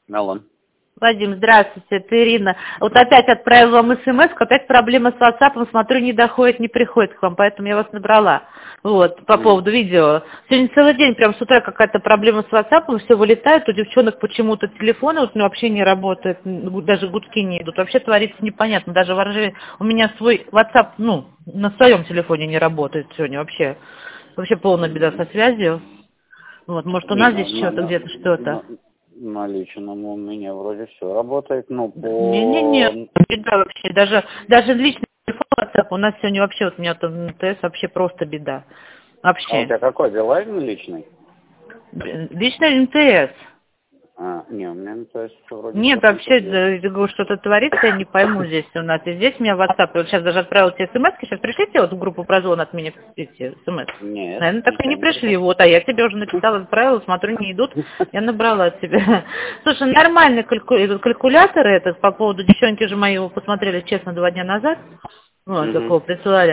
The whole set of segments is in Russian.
Алло. Вадим, здравствуйте, это Ирина. Вот опять отправила вам смс, опять проблема с WhatsApp, смотрю, не доходит, не приходит к вам, поэтому я вас набрала. Вот, по поводу видео. Сегодня целый день, прям с утра какая-то проблема с WhatsApp, все вылетает, у девчонок почему-то телефоны вот, вообще не работают, даже гудки не идут. Вообще творится непонятно, даже у меня свой WhatsApp, на своем телефоне не работает сегодня вообще. Вообще полная беда со связью. Вот, может, у нас здесь что-то, где-то что-то. На личном у меня вроде все работает, но Не-не-не, беда вообще. Даже личный телефон WhatsApp у нас сегодня вообще, вот у меня там МТС вообще просто беда. А у Вообще. тебя какой, Билайн личный? Личный МТС. Не, у меня МТС вроде Нет, все вообще, есть. я говорю, что-то творится, я не пойму здесь у нас. И здесь у меня WhatsApp, я вот сейчас даже отправила тебе смс, сейчас пришлите вот в группу прозвон от меня эти смс. Нет, Наверное, так и не ничего не пришли, пришло. вот, а я тебе уже написала, отправила, смотрю, не идут, я набрала тебя. Слушай, нормальный калькулятор этот, по поводу, девчонки же мои его посмотрели, честно, 2 дня назад, вот, такого присылали.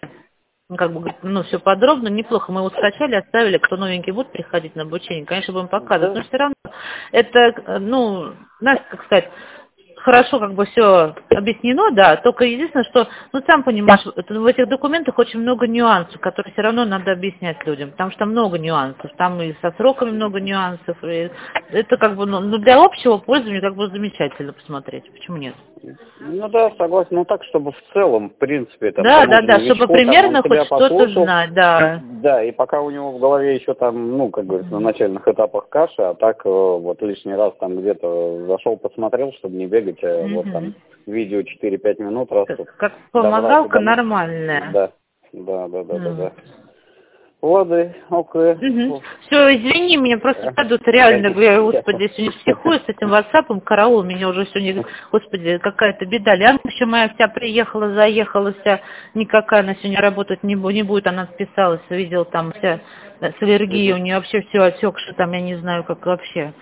Все подробно, неплохо. Мы его скачали, оставили, кто новенький будет приходить на обучение, конечно, будем показывать. Но все равно это, знаешь, как сказать, хорошо все объяснено, да, только единственное, что, сам понимаешь, в этих документах очень много нюансов, которые все равно надо объяснять людям, потому что там много нюансов, там и со сроками много нюансов, и это для общего пользования замечательно посмотреть, почему нет? Ну да, согласен. Ну так, чтобы в целом, в принципе, там, Да, тому же чтобы новичку, там, он примерно хоть тебя что-то послушал, знать, да. да, и пока у него в голове еще там, как говорится, на начальных этапах каша, а так вот лишний раз там где-то зашел, посмотрел, чтобы не бегать, вот там видео 4-5 минут, раз тут Как добрался помогалка до нас. нормальная. Да. Ладно, окей. Все, извини, меня просто падают реально, говорю, господи, я сегодня психую с этим WhatsApp, караул, меня уже сегодня, господи, какая-то беда. Лянка еще моя вся приехала, заехала вся, никакая она сегодня работать не будет, она списалась, видел там вся с аллергией, у нее вообще все отекшее, там я не знаю, как вообще.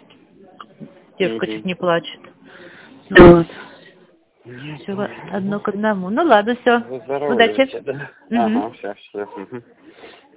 Девушка чуть не плачет. Вот. Все одно к одному. Ну ладно, все. Вы здоровы, Удачи. да? Ага, все.